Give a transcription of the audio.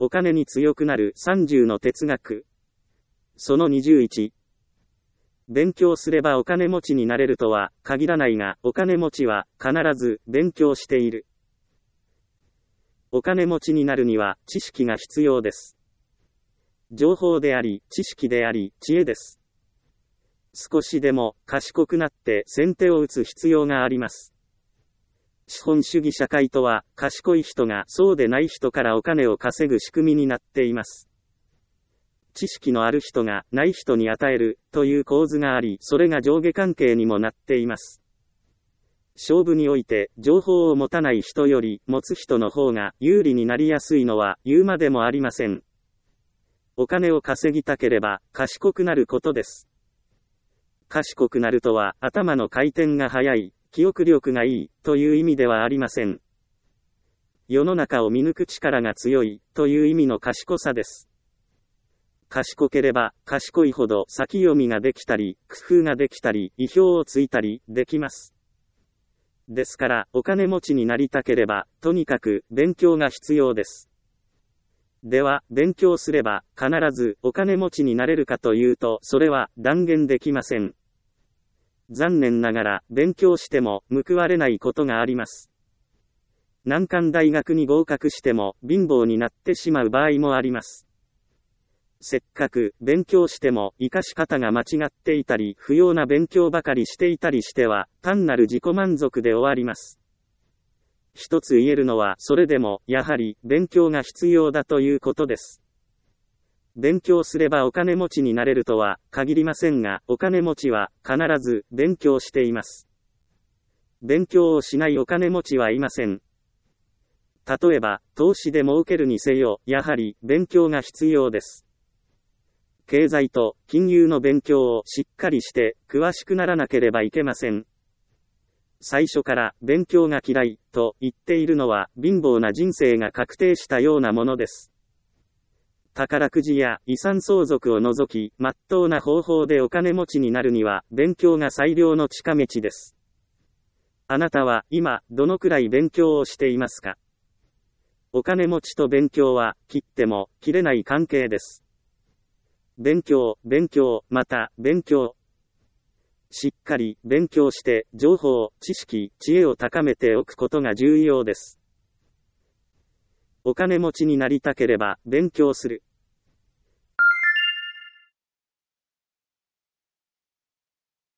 お金に強くなる30の哲学。その21。勉強すればお金持ちになれるとは限らないが、お金持ちは必ず勉強している。お金持ちになるには知識が必要です。情報であり、知識であり、知恵です。少しでも賢くなって先手を打つ必要があります。資本主義社会とは、賢い人がそうでない人からお金を稼ぐ仕組みになっています。知識のある人がない人に与えるという構図があり、それが上下関係にもなっています。勝負において情報を持たない人より持つ人の方が有利になりやすいのは言うまでもありません。お金を稼ぎたければ賢くなることです。賢くなるとは頭の回転が速い、記憶力がいいという意味ではありません。世の中を見抜く力が強いという意味の賢さです。賢ければ賢いほど先読みができたり、工夫ができたり、意表をついたりできます。ですから、お金持ちになりたければ、とにかく勉強が必要です。では、勉強すれば必ずお金持ちになれるかというと、それは断言できません。残念ながら勉強しても報われないことがあります。難関大学に合格しても貧乏になってしまう場合もあります。せっかく勉強しても活かし方が間違っていたり、不要な勉強ばかりしていたりしては、単なる自己満足で終わります。一つ言えるのは、それでもやはり勉強が必要だということです。勉強すればお金持ちになれるとは限りませんが、お金持ちは必ず勉強しています。勉強をしないお金持ちはいません。例えば、投資で儲けるにせよ、やはり勉強が必要です。経済と金融の勉強をしっかりして詳しくならなければいけません。最初から勉強が嫌いと言っているのは貧乏な人生が確定したようなものです。宝くじや遺産相続を除き、真っ当な方法でお金持ちになるには、勉強が最良の近道です。あなたは今、どのくらい勉強をしていますか？お金持ちと勉強は、切っても切れない関係です。勉強、また勉強。しっかり勉強して、情報、知識、知恵を高めておくことが重要です。お金持ちになりたければ勉強する。